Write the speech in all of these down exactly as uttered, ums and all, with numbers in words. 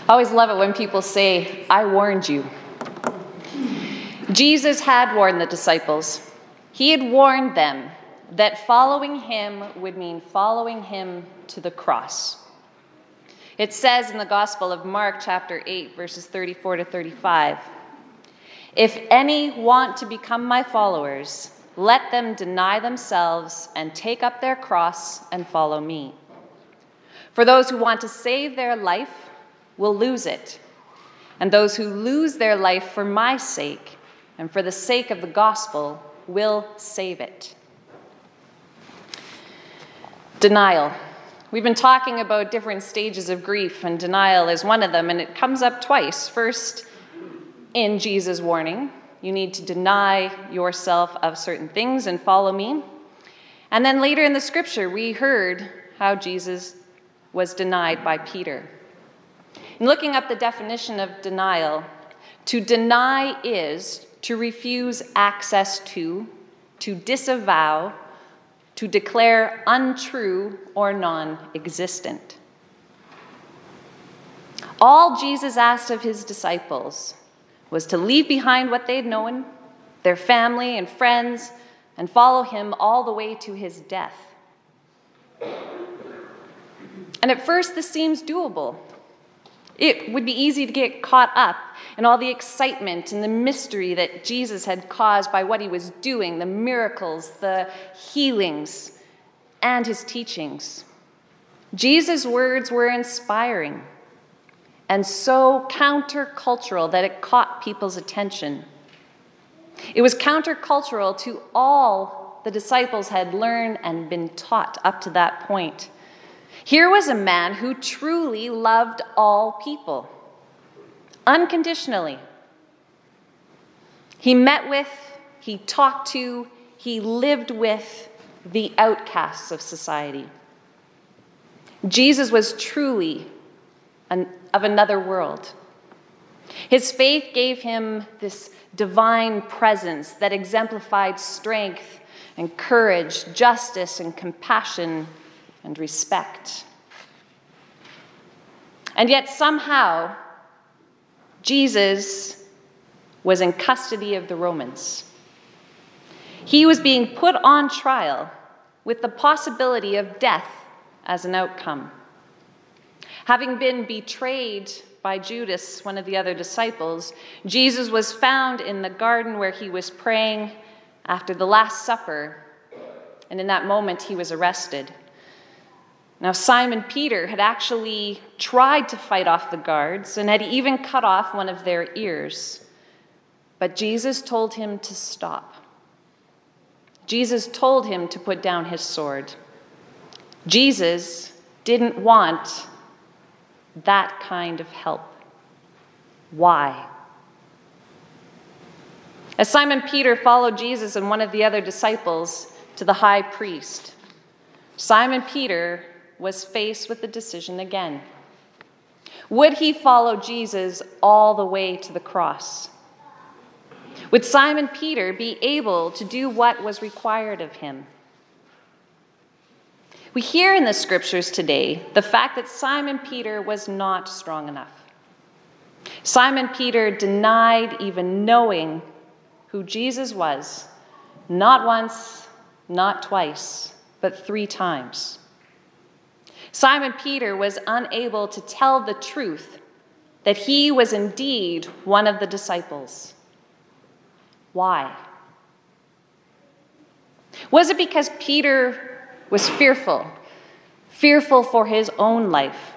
I always love it when people say, "I warned you." Jesus had warned the disciples. He had warned them that following him would mean following him to the cross. It says in the Gospel of Mark, chapter eight, verses thirty-four to thirty-five, "If any want to become my followers, let them deny themselves and take up their cross and follow me. For those who want to save their life will lose it, and those who lose their life for my sake and for the sake of the gospel will save it." Denial. We've been talking about different stages of grief, and denial is one of them, and it comes up twice. First, in Jesus' warning, you need to deny yourself of certain things and follow me. And then later in the scripture, we heard how Jesus was denied by Peter. In looking up the definition of denial, to deny is to refuse access to, to disavow, to declare untrue or non-existent. All Jesus asked of his disciples was to leave behind what they'd known, their family and friends, and follow him all the way to his death. And at first, this seems doable. It would be easy to get caught up in all the excitement and the mystery that Jesus had caused by what he was doing, the miracles, the healings, and his teachings. Jesus' words were inspiring and so countercultural that it caught people's attention. It was countercultural to all the disciples had learned and been taught up to that point. Here was a man who truly loved all people, unconditionally. He met with, he talked to, he lived with the outcasts of society. Jesus was truly an, of another world. His faith gave him this divine presence that exemplified strength and courage, justice and compassion and respect. And yet somehow, Jesus was in custody of the Romans. He was being put on trial with the possibility of death as an outcome. Having been betrayed by Judas, one of the other disciples, Jesus was found in the garden where he was praying after the Last Supper, and in that moment he was arrested. Now, Simon Peter had actually tried to fight off the guards and had even cut off one of their ears. But Jesus told him to stop. Jesus told him to put down his sword. Jesus didn't want that kind of help. Why? As Simon Peter followed Jesus and one of the other disciples to the high priest, Simon Peter was faced with the decision again. Would he follow Jesus all the way to the cross? Would Simon Peter be able to do what was required of him? We hear in the scriptures today the fact that Simon Peter was not strong enough. Simon Peter denied even knowing who Jesus was, not once, not twice, but three times. Simon Peter was unable to tell the truth that he was indeed one of the disciples. Why? Was it because Peter was fearful, fearful for his own life?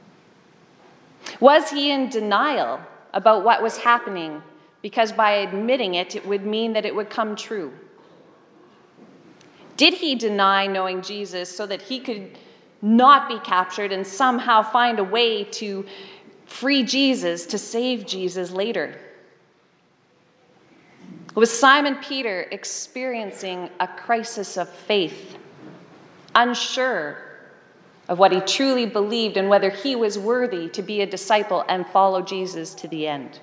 Was he in denial about what was happening because by admitting it, it would mean that it would come true? Did he deny knowing Jesus so that he could not be captured and somehow find a way to free Jesus, to save Jesus later? Was Simon Peter experiencing a crisis of faith, unsure of what he truly believed and whether he was worthy to be a disciple and follow Jesus to the end?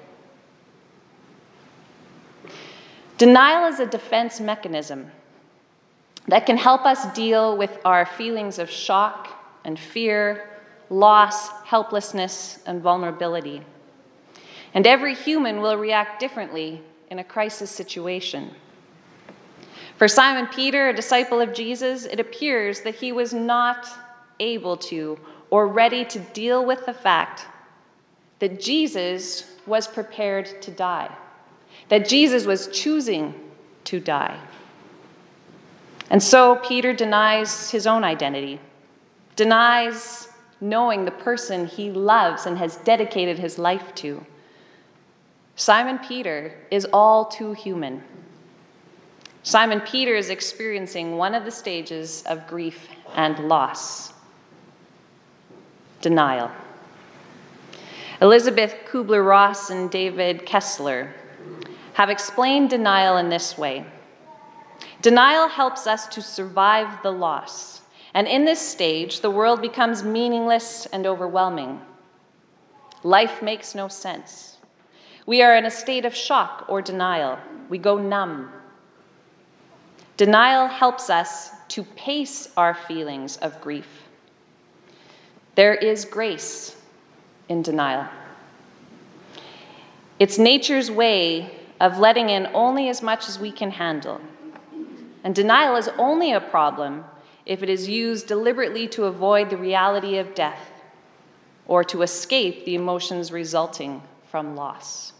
Denial is a defense mechanism that can help us deal with our feelings of shock and fear, loss, helplessness, and vulnerability. And every human will react differently in a crisis situation. For Simon Peter, a disciple of Jesus, it appears that he was not able to or ready to deal with the fact that Jesus was prepared to die, that Jesus was choosing to die. And so Peter denies his own identity, denies knowing the person he loves and has dedicated his life to. Simon Peter is all too human. Simon Peter is experiencing one of the stages of grief and loss: denial. Elizabeth Kubler-Ross and David Kessler have explained denial in this way. Denial helps us to survive the loss, and in this stage, the world becomes meaningless and overwhelming. Life makes no sense. We are in a state of shock or denial. We go numb. Denial helps us to pace our feelings of grief. There is grace in denial. It's nature's way of letting in only as much as we can handle. And denial is only a problem if it is used deliberately to avoid the reality of death or to escape the emotions resulting from loss.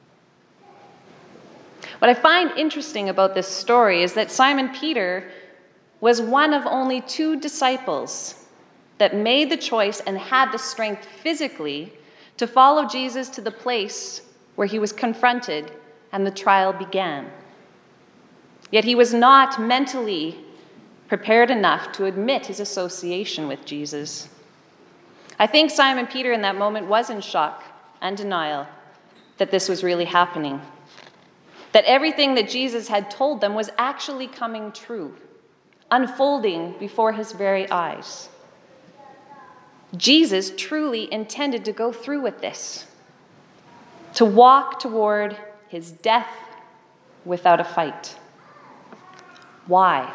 What I find interesting about this story is that Simon Peter was one of only two disciples that made the choice and had the strength physically to follow Jesus to the place where he was confronted and the trial began. Yet he was not mentally prepared enough to admit his association with Jesus. I think Simon Peter in that moment was in shock and denial that this was really happening, that everything that Jesus had told them was actually coming true, unfolding before his very eyes. Jesus truly intended to go through with this, to walk toward his death without a fight. Why?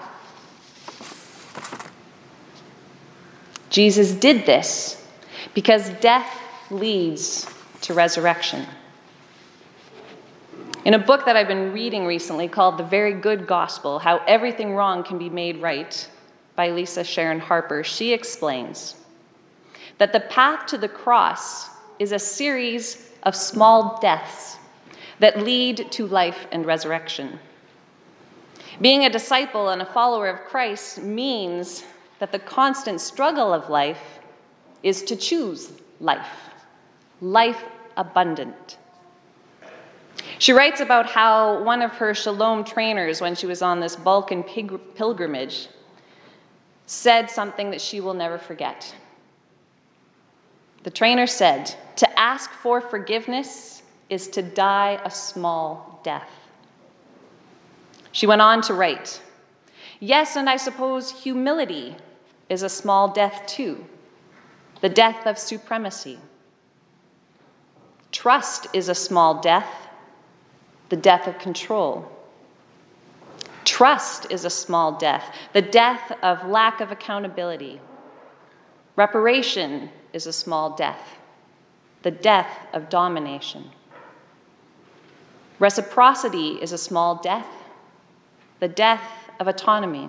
Jesus did this because death leads to resurrection. In a book that I've been reading recently called The Very Good Gospel, How Everything Wrong Can Be Made Right, by Lisa Sharon Harper, she explains that the path to the cross is a series of small deaths that lead to life and resurrection. Being a disciple and a follower of Christ means that the constant struggle of life is to choose life, life abundant. She writes about how one of her Shalom trainers, when she was on this Balkan pilgrimage, said something that she will never forget. The trainer said, "To ask for forgiveness is to die a small death." She went on to write, "Yes, and I suppose humility is a small death too, the death of supremacy. Trust is a small death, the death of control. Trust is a small death, the death of lack of accountability. Reparation is a small death, the death of domination. Reciprocity is a small death, the death of autonomy.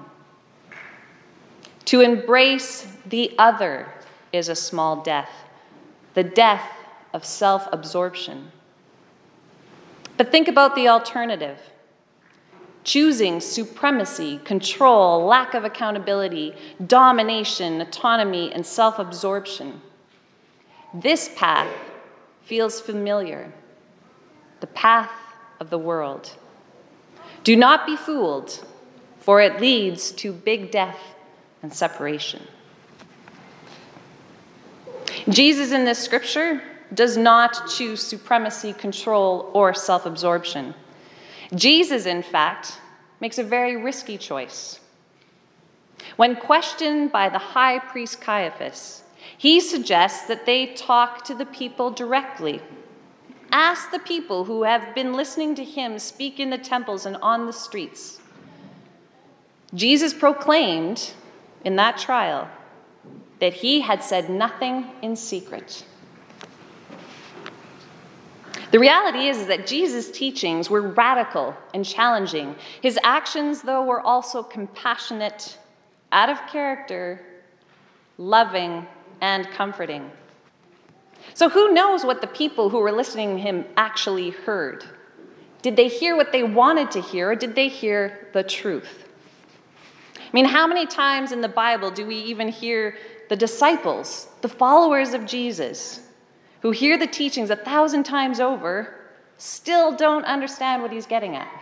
To embrace the other is a small death, the death of self-absorption. But think about the alternative. Choosing supremacy, control, lack of accountability, domination, autonomy, and self-absorption. This path feels familiar, the path of the world. Do not be fooled, for it leads to big death and separation. Jesus in this scripture does not choose supremacy, control, or self-absorption. Jesus, in fact, makes a very risky choice. When questioned by the high priest Caiaphas, he suggests that they talk to the people directly. Ask the people who have been listening to him speak in the temples and on the streets. Jesus proclaimed in that trial that he had said nothing in secret. The reality is, is that Jesus' teachings were radical and challenging. His actions, though, were also compassionate, out of character, loving, and comforting. So who knows what the people who were listening to him actually heard? Did they hear what they wanted to hear, or did they hear the truth? I mean, how many times in the Bible do we even hear the disciples, the followers of Jesus, who hear the teachings a thousand times over, still don't understand what he's getting at?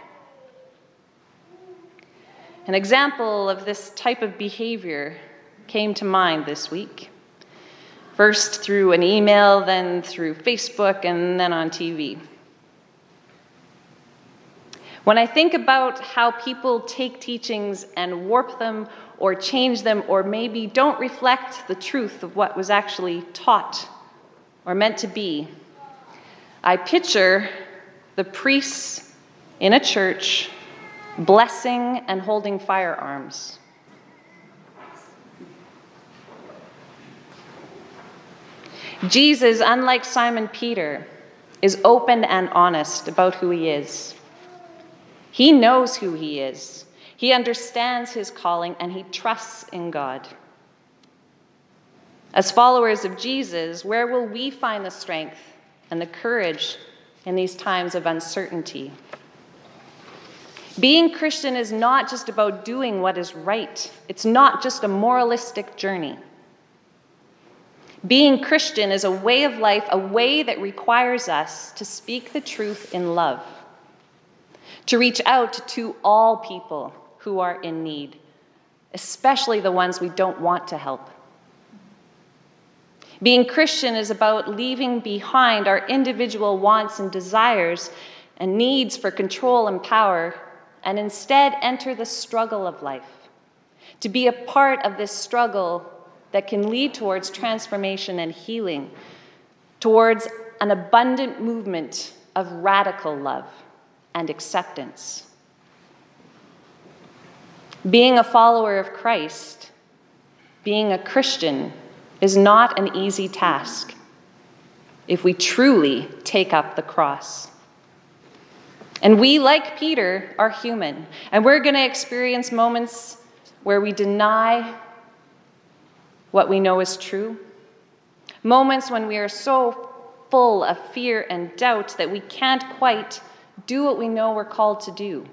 An example of this type of behavior came to mind this week. First through an email, then through Facebook, and then on T V. When I think about how people take teachings and warp them or change them, or maybe don't reflect the truth of what was actually taught or meant to be, I picture the priests in a church blessing and holding firearms. Jesus, unlike Simon Peter, is open and honest about who he is. He knows who he is. He understands his calling, and he trusts in God. As followers of Jesus, where will we find the strength and the courage in these times of uncertainty? Being Christian is not just about doing what is right. It's not just a moralistic journey. Being Christian is a way of life, a way that requires us to speak the truth in love, to reach out to all people who are in need, especially the ones we don't want to help. Being Christian is about leaving behind our individual wants and desires and needs for control and power, and instead enter the struggle of life, to be a part of this struggle that can lead towards transformation and healing, towards an abundant movement of radical love and acceptance. Being a follower of Christ, being a Christian, is not an easy task if we truly take up the cross. And we, like Peter, are human, and we're going to experience moments where we deny what we know is true, moments when we are so full of fear and doubt that we can't quite do what we know we're called to do.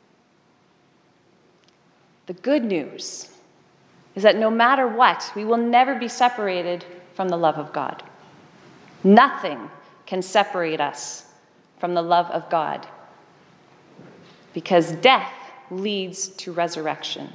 The good news is that no matter what, we will never be separated from the love of God. Nothing can separate us from the love of God, because death leads to resurrection,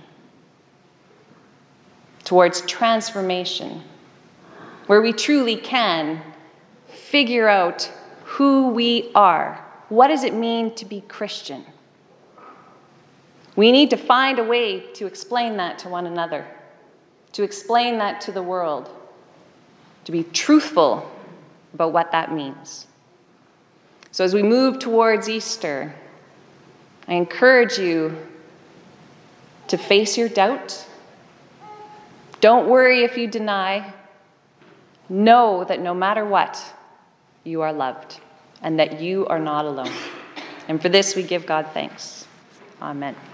towards transformation, where we truly can figure out who we are. What does it mean to be Christian? We need to find a way to explain that to one another, to explain that to the world, to be truthful about what that means. So as we move towards Easter, I encourage you to face your doubt. Don't worry if you deny. Know that no matter what, you are loved and that you are not alone. And for this we give God thanks. Amen.